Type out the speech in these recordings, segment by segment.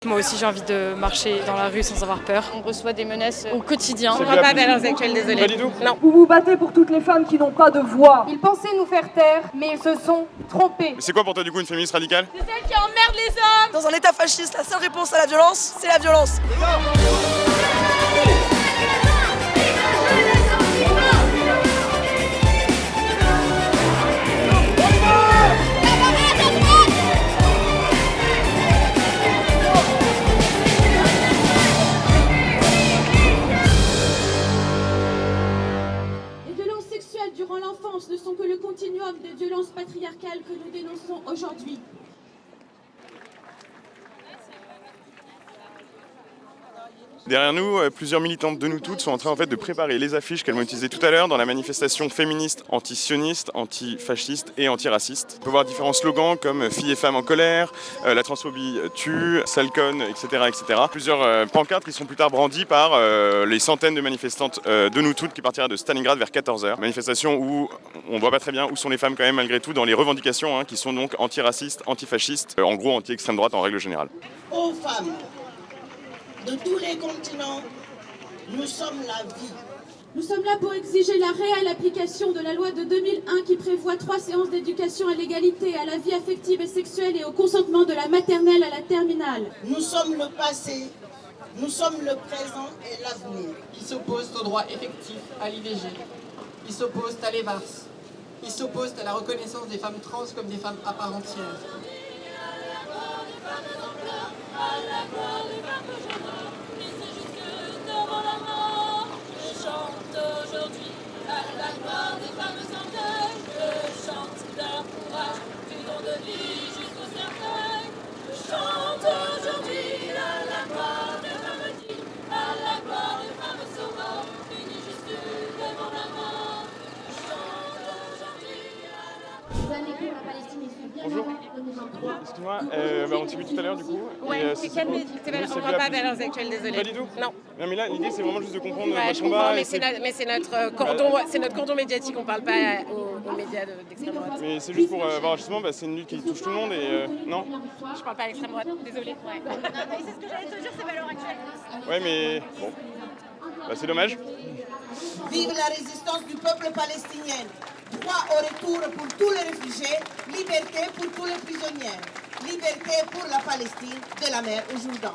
Moi aussi j'ai envie de marcher dans la rue sans avoir peur. On reçoit des menaces au quotidien. On ne croit pas à valeurs actuelles, désolé. Pas du tout. Non. Vous vous battez pour toutes les femmes qui n'ont pas de voix. Ils pensaient nous faire taire, mais ils se sont trompés. Mais c'est quoi pour toi du coup une féministe radicale? C'est celle qui emmerde les hommes. Dans un état fasciste, la seule réponse à la violence, c'est la violence. Durant l'enfance ne sont que le continuum des violences patriarcales que nous dénonçons aujourd'hui. Derrière nous, plusieurs militantes de nous toutes sont en train de préparer les affiches qu'elles vont utiliser tout à l'heure dans la manifestation féministe anti-sioniste, anti-fasciste et anti-raciste. On peut voir différents slogans comme « Filles et femmes en colère »,« La transphobie tue »,« Salcon », etc., etc. Plusieurs pancartes qui sont plus tard brandies par les centaines de manifestantes de nous toutes qui partira de Stalingrad vers 14h. Manifestation où on voit pas très bien où sont les femmes quand même malgré tout dans les revendications qui sont donc anti-racistes, anti-fascistes, en gros anti-extrême droite en règle générale. Aux femmes de tous les continents, nous sommes la vie. Nous sommes là pour exiger la réelle application de la loi de 2001 qui prévoit 3 séances d'éducation à l'égalité, à la vie affective et sexuelle et au consentement de la maternelle à la terminale. Nous sommes le passé, nous sommes le présent et l'avenir. Ils s'opposent au droit effectif à l'IVG, ils s'opposent à l'EVARS, ils s'opposent à la reconnaissance des femmes trans comme des femmes à part entière. Bonjour. Excuse-moi, on s'est vu tout à l'heure du coup. Ouais, c'est quel média? On ne croit pas à valeurs actuelles, désolé. Pas du tout. Non. Non mais là l'idée c'est vraiment juste de comprendre Ouais, votre je combat. comprends, mais c'est notre cordon médiatique, on ne parle pas aux médias d'extrême droite. Mais c'est juste pour voir justement, c'est une lutte qui touche tout le monde et non. Je ne parle pas à l'extrême droite, désolé. Ouais. Non, mais c'est ce que j'allais te dire, c'est valeurs actuelles. Ouais mais bon, c'est dommage. Vive la résistance du peuple palestinien. Droit au retour pour tous les réfugiés, liberté pour tous les prisonniers, liberté pour la Palestine, de la mer au Jourdain.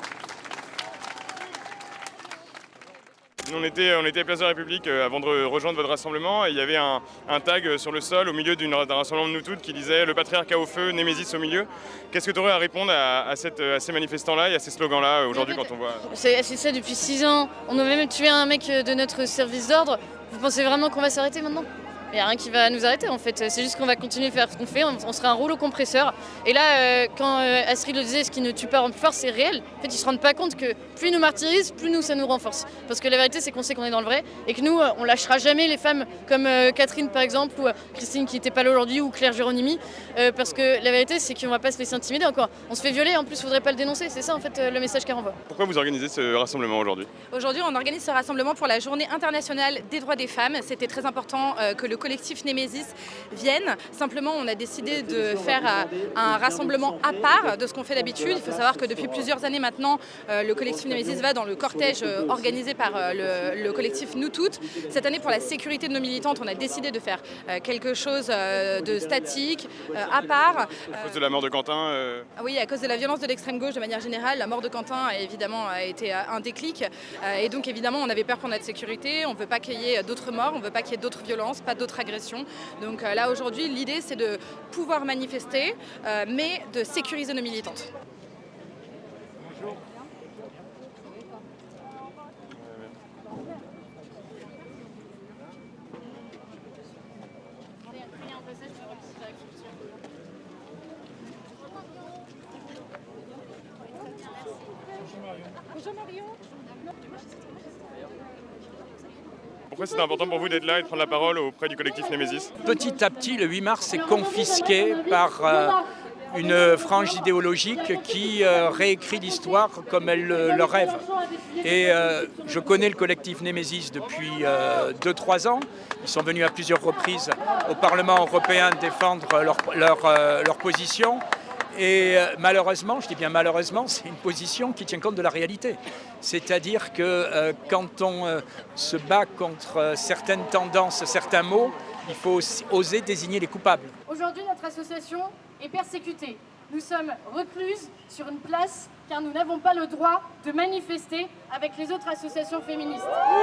Nous, on était à Place de la République avant de rejoindre votre rassemblement et il y avait un tag sur le sol au milieu d'un rassemblement de nous toutes qui disait « Le patriarcat au feu, Némésis au milieu ». Qu'est-ce que tu aurais à répondre à ces manifestants-là et à ces slogans-là aujourd'hui quand on voit... C'est ça depuis 6 ans. On a même tué un mec de notre service d'ordre. Vous pensez vraiment qu'on va s'arrêter maintenant ? Il n'y a rien qui va nous arrêter en fait, c'est juste qu'on va continuer de faire ce qu'on fait, on sera un rouleau compresseur. Et là, quand Astrid le disait, ce qui ne tue pas rend plus fort, c'est réel. En fait, ils ne se rendent pas compte que plus ils nous martyrisent, plus nous, ça nous renforce. Parce que la vérité, c'est qu'on sait qu'on est dans le vrai et que nous, on lâchera jamais les femmes comme Catherine par exemple, ou Christine qui n'était pas là aujourd'hui, ou Claire Géronimi. Parce que la vérité, c'est qu'on ne va pas se laisser intimider encore. On se fait violer, en plus, il ne faudrait pas le dénoncer, c'est ça en fait le message qu'elle renvoie. Pourquoi vous organisez ce rassemblement aujourd'hui ? Aujourd'hui, on organise ce rassemblement pour la Journée internationale des droits des femmes. C'était très important que le collectif Némésis vienne. Simplement, on a décidé de faire un rassemblement à part de ce qu'on fait d'habitude. Il faut savoir que depuis plusieurs années maintenant, le collectif Némésis va dans le cortège organisé par le collectif Nous Toutes. Cette année, pour la sécurité de nos militantes, on a décidé de faire quelque chose de statique, à part. À cause de la mort de Quentin Oui, à cause de la violence de l'extrême gauche de manière générale. La mort de Quentin, évidemment, a été un déclic. Et donc, évidemment, on avait peur pour notre sécurité. On ne veut pas qu'il y ait d'autres morts, on ne veut pas qu'il y ait d'autres violences, pas d'autres agressions. Donc là, aujourd'hui, l'idée, c'est de pouvoir manifester, mais de sécuriser nos militantes. Bonjour. Bonjour Marion. Pourquoi c'était important pour vous d'être là et de prendre la parole auprès du collectif Némésis ? Petit à petit, le 8 mars est confisqué par une frange idéologique qui réécrit l'histoire comme elle le rêve. Et je connais le collectif Némésis depuis 2-3 ans. Ils sont venus à plusieurs reprises au Parlement européen défendre leur position. Et malheureusement, je dis bien malheureusement, c'est une position qui tient compte de la réalité. C'est-à-dire que quand on se bat contre certaines tendances, certains mots, il faut oser désigner les coupables. Aujourd'hui, notre association est persécutée. Nous sommes recluses sur une place car nous n'avons pas le droit de manifester avec les autres associations féministes.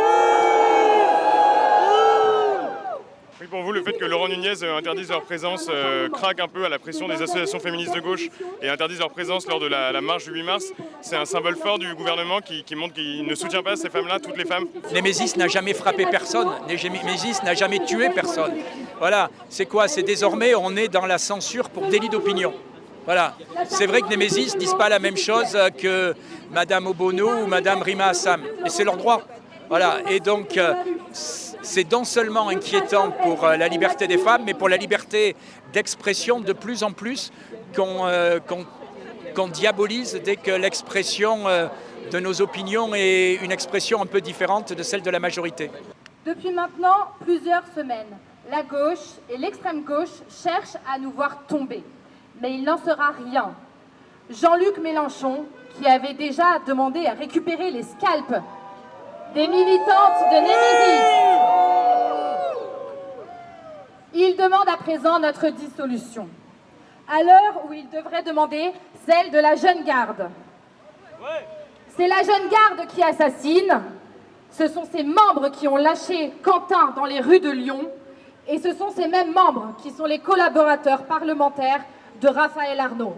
Oui, pour vous, le fait que Laurent Nunez interdise leur présence craque un peu à la pression des associations féministes de gauche et interdise leur présence lors de la marche du 8 mars. C'est un symbole fort du gouvernement qui montre qu'il ne soutient pas ces femmes-là, toutes les femmes. Némésis n'a jamais frappé personne, Némésis n'a jamais tué personne. Voilà, c'est quoi? C'est désormais, on est dans la censure pour délit d'opinion. Voilà, c'est vrai que Némésis ne disent pas la même chose que Madame Obono ou Madame Rima Assam, et c'est leur droit. Voilà, et donc c'est non seulement inquiétant pour la liberté des femmes, mais pour la liberté d'expression de plus en plus qu'on diabolise dès que l'expression de nos opinions est une expression un peu différente de celle de la majorité. Depuis maintenant plusieurs semaines, la gauche et l'extrême gauche cherchent à nous voir tomber. Mais il n'en sera rien. Jean-Luc Mélenchon, qui avait déjà demandé à récupérer les scalps des militantes de Némésis, il demande à présent notre dissolution, à l'heure où il devrait demander celle de la jeune garde. C'est la jeune garde qui assassine, ce sont ses membres qui ont lâché Quentin dans les rues de Lyon, et ce sont ces mêmes membres qui sont les collaborateurs parlementaires de Raphaël Arnaud.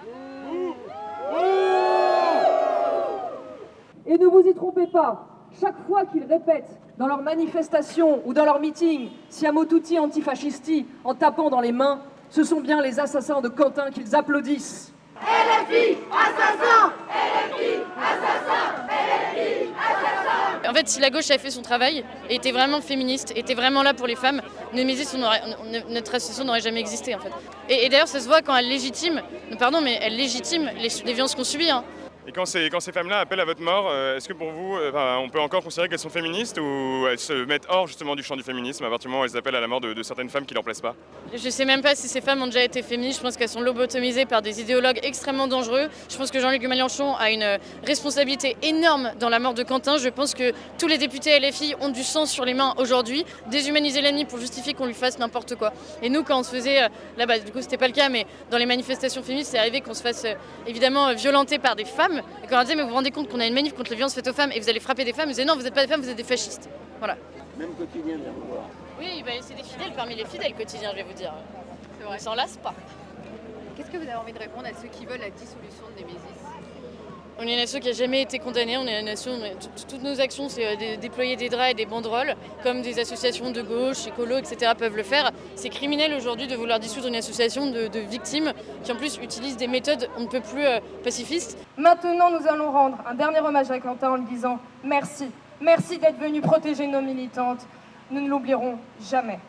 Et ne vous y trompez pas, chaque fois qu'ils répètent dans leurs manifestations ou dans leurs meetings « Siamo tutti antifascisti » en tapant dans les mains, ce sont bien les assassins de Quentin qu'ils applaudissent. LFI, assassin! LFI, assassin! LFI, assassin! En fait, si la gauche avait fait son travail, et était vraiment féministe, était vraiment là pour les femmes, Némésis, notre association n'aurait jamais existé en fait. Et d'ailleurs, ça se voit quand elle légitime, pardon, mais elle légitime les violences qu'on subit. Hein. Et quand ces femmes-là appellent à votre mort, est-ce que pour vous, on peut encore considérer qu'elles sont féministes ou elles se mettent hors justement du champ du féminisme à partir du moment où elles appellent à la mort de certaines femmes qui leur plaisent pas? Je sais même pas si ces femmes ont déjà été féministes, je pense qu'elles sont lobotomisées par des idéologues extrêmement dangereux. Je pense que Jean-Luc Mélenchon a une responsabilité énorme dans la mort de Quentin. Je pense que tous les députés LFI ont du sang sur les mains aujourd'hui, déshumaniser l'ennemi pour justifier qu'on lui fasse n'importe quoi. Et nous, quand on se faisait, là-bas, du coup c'était pas le cas, mais dans les manifestations féministes, c'est arrivé qu'on se fasse évidemment violenter par des femmes. Et quand on disait, mais vous vous rendez compte qu'on a une manif contre les violences faites aux femmes et vous allez frapper des femmes, ils disaient non, vous n'êtes pas des femmes, vous êtes des fascistes. Voilà. Même quotidien, bien voir. Oui, bah, c'est des fidèles parmi les fidèles quotidiens, je vais vous dire. C'est vrai. On s'en lasse pas. Qu'est-ce que vous avez envie de répondre à ceux qui veulent la dissolution de Némésis? On est une nation qui n'a jamais été condamnée, on est une nation, toutes nos actions, c'est déployer des draps et des banderoles, comme des associations de gauche, écolo, etc. peuvent le faire. C'est criminel aujourd'hui de vouloir dissoudre une association de victimes qui en plus utilisent des méthodes on ne peut plus pacifistes. Maintenant, nous allons rendre un dernier hommage à Quentin en lui disant merci. Merci d'être venu protéger nos militantes. Nous ne l'oublierons jamais.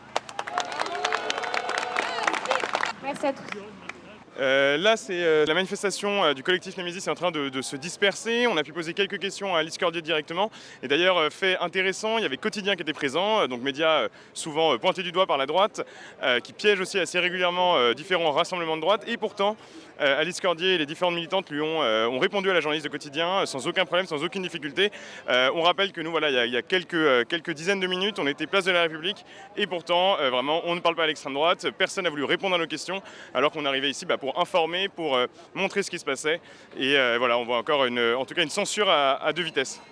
Merci à tous. Là, c'est la manifestation du collectif Némésis est en train de se disperser. On a pu poser quelques questions à Alice Cordier directement. Et d'ailleurs, fait intéressant, il y avait Quotidien qui était présent, donc média souvent pointé du doigt par la droite, qui piège aussi assez régulièrement différents rassemblements de droite. Et pourtant, Alice Cordier et les différentes militantes lui ont répondu à la journaliste de Quotidien sans aucun problème, sans aucune difficulté. On rappelle que nous, voilà, il y a quelques dizaines de minutes, on était place de la République. Et pourtant, vraiment, on ne parle pas à l'extrême droite. Personne n'a voulu répondre à nos questions, alors qu'on arrivait ici pour informer, pour montrer ce qui se passait. Et voilà, on voit encore en tout cas une censure à deux vitesses.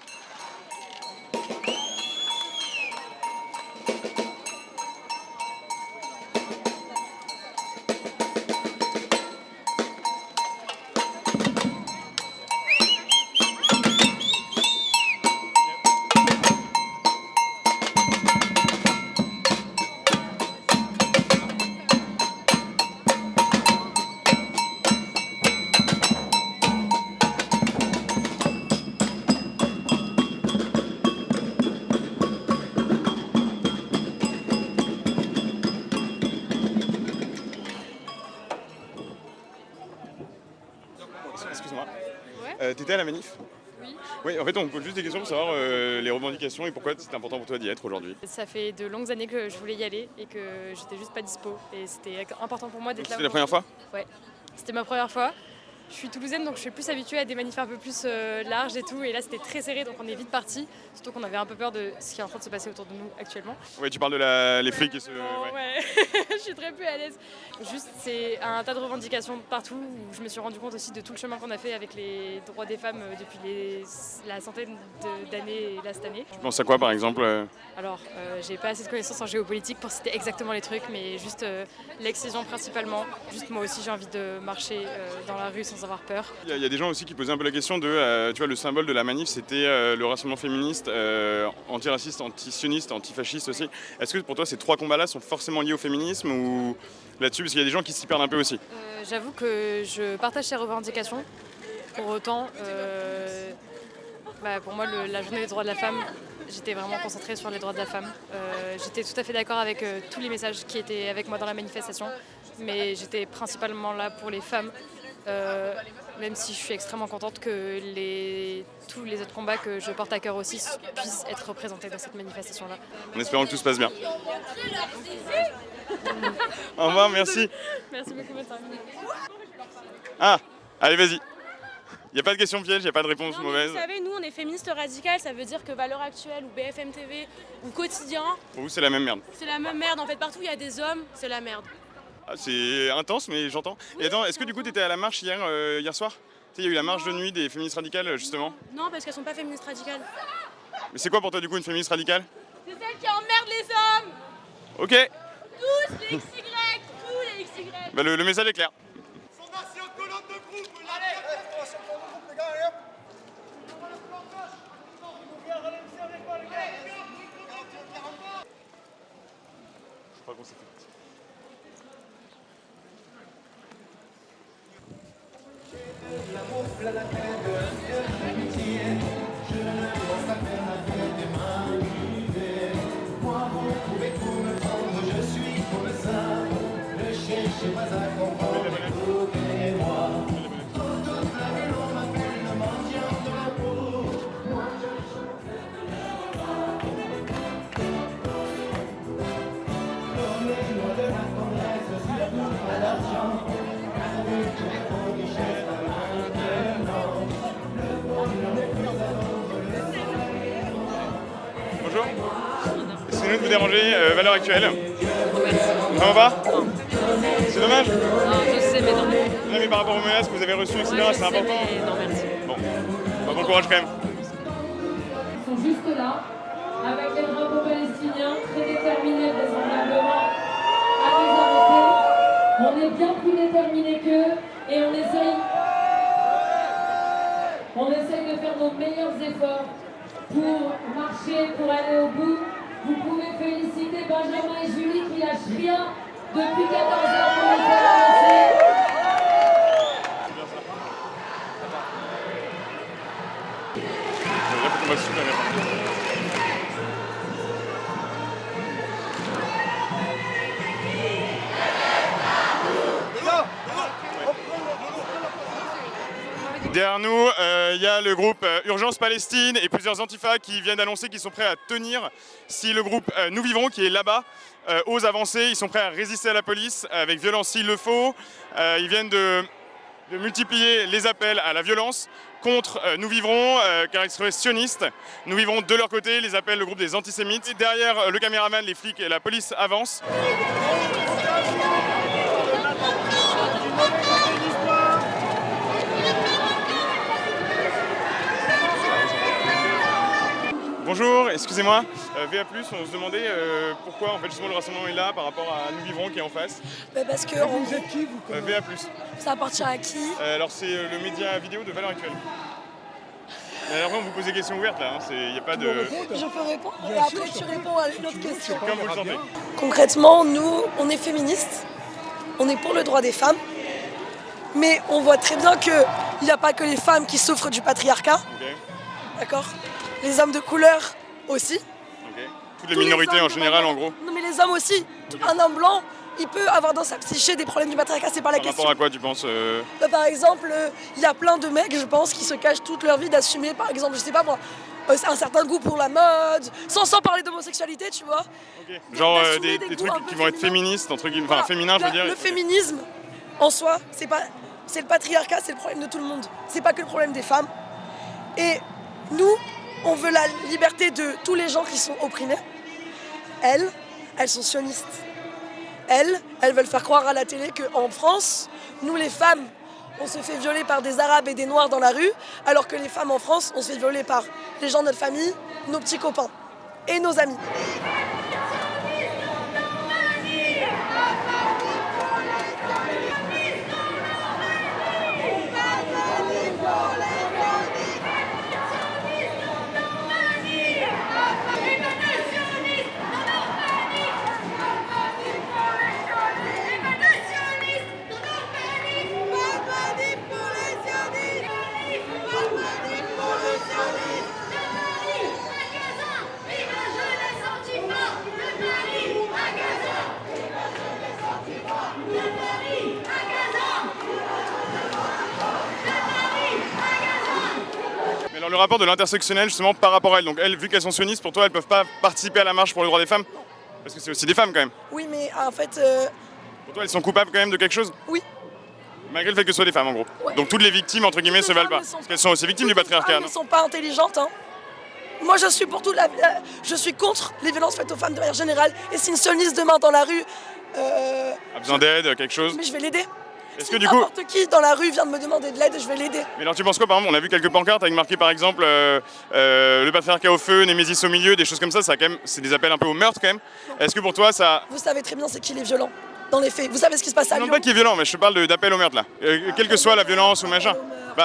Excuse-moi. Ouais. T'étais à la manif? Oui. Oui, en fait, on pose juste des questions pour savoir les revendications et pourquoi c'est important pour toi d'y être aujourd'hui. Ça fait de longues années que je voulais y aller et que j'étais juste pas dispo. Et c'était important pour moi d'être là. C'était la première fois? Ouais. C'était ma première fois. Je suis toulousaine, donc je suis plus habituée à des manifs un peu plus larges et tout. Et là, c'était très serré, donc on est vite parti. Surtout qu'on avait un peu peur de ce qui est en train de se passer autour de nous actuellement. Ouais, tu parles de les flics et ce... Ouais, je suis très peu à l'aise. Juste, c'est un tas de revendications partout où je me suis rendu compte aussi de tout le chemin qu'on a fait avec les droits des femmes depuis la centaine d'années et là, cette année. Tu penses à quoi, par exemple Alors, j'ai pas assez de connaissances en géopolitique pour citer exactement les trucs, mais juste l'excision principalement. Juste moi aussi, j'ai envie de marcher dans la rue sans avoir peur. Il y a des gens aussi qui posaient un peu la question de, tu vois, le symbole de la manif, c'était le rassemblement féministe, antiraciste, antisioniste, antifasciste aussi. Est-ce que pour toi, ces 3 combats-là sont forcément liés au féminisme ou là-dessus, parce qu'il y a des gens qui s'y perdent un peu aussi? J'avoue que je partage ces revendications. Pour autant, pour moi, la journée des droits de la femme, j'étais vraiment concentrée sur les droits de la femme. J'étais tout à fait d'accord avec tous les messages qui étaient avec moi dans la manifestation, mais j'étais principalement là pour les femmes, même si je suis extrêmement contente que tous les autres combats que je porte à cœur aussi puissent être représentés dans cette manifestation-là. En espérant que tout se passe bien. Au revoir, merci. Merci beaucoup, bonne soirée. Ah, allez, vas-y. Il n'y a pas de question piège, il n'y a pas de réponse mauvaise. Vous savez, nous, on est féministes radicales, ça veut dire que Valeurs Actuelles ou BFM TV ou Quotidien... Pour vous, c'est la même merde. C'est la même merde, en fait, partout où il y a des hommes, c'est la merde. Ah, c'est intense, mais j'entends. Et attends, est-ce que du coup, tu étais à la marche hier soir? Tu sais, il y a eu la marche de nuit des féministes radicales, justement. Non, parce qu'elles sont pas féministes radicales. Mais c'est quoi pour toi, du coup, une féministe radicale? C'est celle qui emmerde les hommes. Ok. Tous les XY, tous les XY. Bah, le message est clair. Je crois qu'on s'est fait. L'amour plein la peine de l'amitié, je ne pense qu'à faire la fête et m'amuser. Moi, vous pouvez tout me prendre, je suis comme ça. Ne cherchez pas à comprendre, écoutez-moi. Toute la vie, on m'appelle le mendiant de la peau. Moi, je chante donnez-moi de la tendresse, surtout pas d'argent. Bonjour. Excusez-nous de vous déranger, Valeurs Actuelles. Comment va? C'est dommage? Non, je sais, mais non. Non, mais par rapport aux menaces que vous avez reçues, etc., c'est important? Non, merci. Bon courage quand même. Ils sont juste là, avec les drapeaux palestiniens, très déterminés vraisemblablement à nous arrêter. On est bien plus déterminés qu'eux et on essaye de faire nos meilleurs efforts pour marcher, pour aller au bout. Vous pouvez féliciter Benjamin et Julie qui lâchent rien depuis 14 heures pour nous faire avancer. Derrière nous, il y a le groupe Urgence Palestine et plusieurs antifas qui viennent d'annoncer qu'ils sont prêts à tenir si le groupe Nous Vivrons, qui est là-bas, ose avancer. Ils sont prêts à résister à la police avec violence s'il le faut. Ils viennent de multiplier les appels à la violence contre Nous Vivrons, car ils seraient sionistes. Nous Vivrons de leur côté, les appellent le groupe des antisémites. Et derrière le caméraman, les flics et la police avancent. Bonjour, excusez-moi, VA+, on se demandait pourquoi en fait justement le rassemblement est là par rapport à Nous Vivrons qui est en face. Parce que vous êtes qui vous VA+. Ça appartient à qui? Alors c'est le média vidéo de Valeurs Actuelles. Après on vous pose des questions ouvertes là, il n'y a pas de... Je peux répondre et après tu réponds à une autre question. Comme vous le sentez. Concrètement, nous, on est féministes, on est pour le droit des femmes, mais on voit très bien qu'il n'y a pas que les femmes qui souffrent du patriarcat, d'accord? Les hommes de couleur aussi. Toutes les minorités en général en gros. Non mais les hommes aussi. Un homme blanc, il peut avoir dans sa psyché des problèmes du patriarcat, c'est pas la question. Par rapport à quoi tu penses Par exemple, il y a plein de mecs, je pense, qui se cachent toute leur vie d'assumer, par exemple, je sais pas moi, un certain goût pour la mode, sans parler d'homosexualité, tu vois. Genre des trucs qui vont être féministes, entre guillemets, enfin féminins je veux dire. Le féminisme, en soi, c'est le patriarcat, c'est le problème de tout le monde. C'est pas que le problème des femmes. Et nous, on veut la liberté de tous les gens qui sont opprimés. Elles sont sionistes. Elles veulent faire croire à la télé qu'en France, nous les femmes, on se fait violer par des Arabes et des Noirs dans la rue, alors que les femmes en France, on se fait violer par les gens de notre famille, nos petits copains et nos amis. Mais alors le rapport de l'intersectionnel justement par rapport à elles, donc elles, vu qu'elles sont sionistes, pour toi elles peuvent pas participer à la marche pour le droit des femmes? Parce que c'est aussi des femmes quand même. Oui, mais en fait... Pour toi elles sont coupables quand même de quelque chose? Oui. Malgré le fait que ce soit des femmes en gros. Ouais. Donc toutes les victimes entre guillemets se valent pas. Parce qu'elles sont aussi victimes du patriarcat. Elles ne sont pas intelligentes. Hein. Moi je suis pour je suis contre les violences faites aux femmes de manière générale. Et si une sioniste demain dans la rue... a besoin d'aide, quelque chose? Mais je vais l'aider. Est-ce si que du coup... n'importe qui dans la rue vient de me demander de l'aide, je vais l'aider. Mais alors tu penses quoi par exemple? On a vu quelques pancartes avec marqué par exemple le patriarcat au feu, Némésis au milieu, des choses comme ça quand même, c'est des appels un peu au meurtre quand même. Est-ce que pour toi ça... Vous savez très bien c'est qui les violents dans les faits. Vous savez ce qui se passe à Lyon? Non pas qui est violent, mais je te parle d'appel au meurtre là. Quelle que soit la violence ou machin.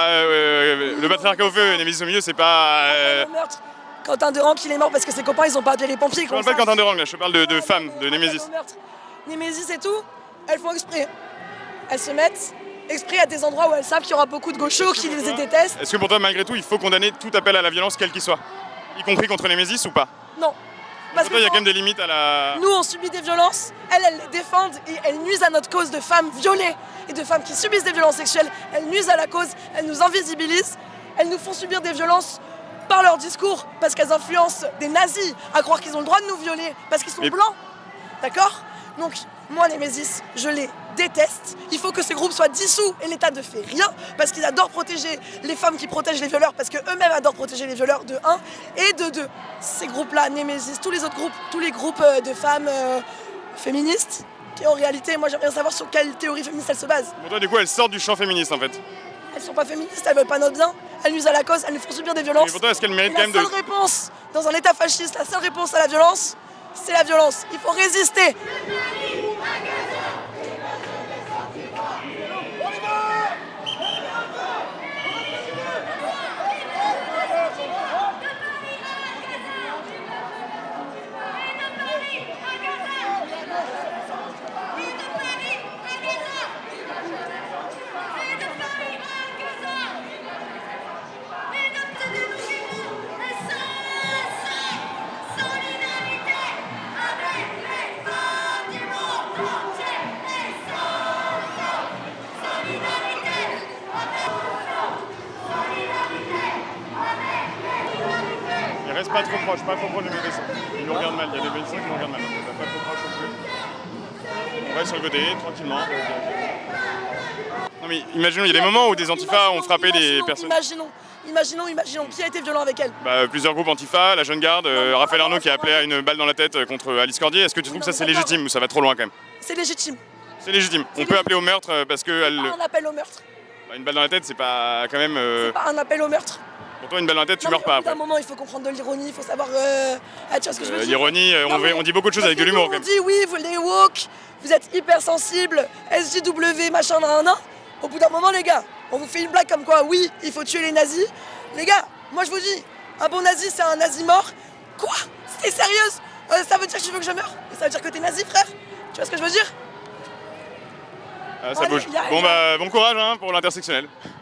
Le patriarcat au feu, Némésis au milieu, c'est pas... meurtre. Quentin Durand qu'il est mort parce que ses copains ils ont pas appelé les pompiers. Je parle pas de Quentin Durand là, je parle de femmes, de Némésis. Némésis et tout, elles font exprès. Elles se mettent exprès à des endroits où elles savent qu'il y aura beaucoup de gauchos qui les détestent. Est-ce que pour toi malgré tout il faut condamner tout appel à la violence quel qu'il soit? Y compris contre Némésis ou pas? Non. Parce que il y a quand même des limites à la... Nous on subit des violences, elles les défendent et elles nuisent à notre cause de femmes violées et de femmes qui subissent des violences sexuelles. Elles nuisent à la cause, elles nous invisibilisent, elles nous font subir des violences par leur discours, parce qu'elles influencent des nazis à croire qu'ils ont le droit de nous violer, parce qu'ils sont blancs. D'accord? Donc, moi, les Némésis, je les déteste. Il faut que ces groupes soient dissous et l'État ne fait rien, parce qu'ils adorent protéger les femmes qui protègent les violeurs, parce qu'eux-mêmes adorent protéger les violeurs, de 1. Et de 2, ces groupes-là, Némésis, tous les autres groupes, tous les groupes de femmes féministes, qui en réalité, moi, j'aimerais bien savoir sur quelle théorie féministe elles se basent. Pour toi, du coup, elles sortent du champ féministe, en fait. Elles sont pas féministes, elles veulent pas notre bien, elles nuisent à la cause, elles nous font subir des violences. Mais pourtant, est-ce qu'elles méritent quand même de... La seule réponse, dans un état fasciste, la seule réponse à la violence, c'est la violence. Il faut résister. Il reste pas trop proche de mes dessins. Ils nous regardent mal, il y a des médecins qui nous regardent mal. Pas trop proche non plus. On reste sur le côté, tranquillement. Non mais imaginons, il y a des moments où des antifas ont frappé des personnes. Imaginons, qui a été violent avec elle? Plusieurs groupes antifas, la Jeune Garde, Raphaël Arnaud qui a appelé à une balle dans la tête contre Alice Cordier. Est-ce que tu trouves que ça c'est légitime ou ça va trop loin quand même? C'est légitime. C'est légitime. On peut appeler au meurtre parce que... C'est pas un appel au meurtre. Une balle dans la tête c'est pas quand même... C'est pas un appel au meurtre. Pour toi, une balle dans la tête, tu meurs pas après. À un moment, il faut comprendre de l'ironie, il faut savoir... tu vois ce que je veux dire? L'ironie, on dit beaucoup de choses avec de l'humour quand même. On dit oui, vous les woke, vous êtes hypersensibles, SJW, machin, nan. Au bout d'un moment, les gars, on vous fait une blague comme quoi, oui, il faut tuer les nazis. Les gars, moi je vous dis, un bon nazi, c'est un nazi mort. Quoi? T'es sérieuse? Ça veut dire que tu veux que je meure? Et ça veut dire que t'es nazi, frère? Tu vois ce que je veux dire? Ça bouge. Bon courage hein, pour l'intersectionnel.